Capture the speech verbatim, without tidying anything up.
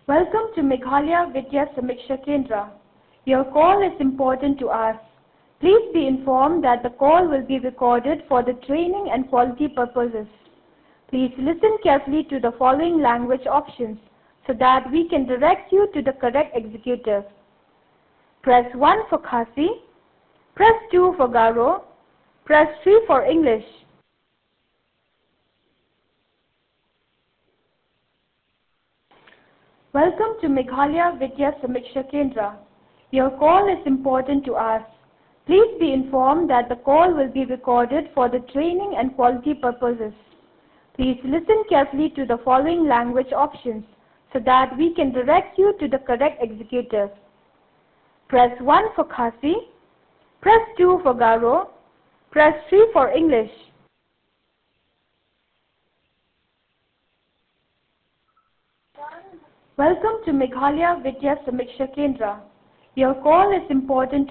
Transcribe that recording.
Welcome to Meghalaya Vidya Samiksha Kendra. Your call is important to us. Please be informed that the call will be recorded for the training and quality purposes. Please listen carefully to the following language options so that we can direct you to the correct executive. Press one for Khasi, press two for Garo, press three for English. Welcome to Meghalaya Vidya Samiksha Kendra. Your call is important to us. Please be informed that the call will be recorded for the training and quality purposes. Please listen carefully to the following language options so that we can direct you to the correct executive. Press one for Khasi, press two for Garo, press three for English. Welcome to Meghalaya Vidya Samiksha Kendra. Your call is important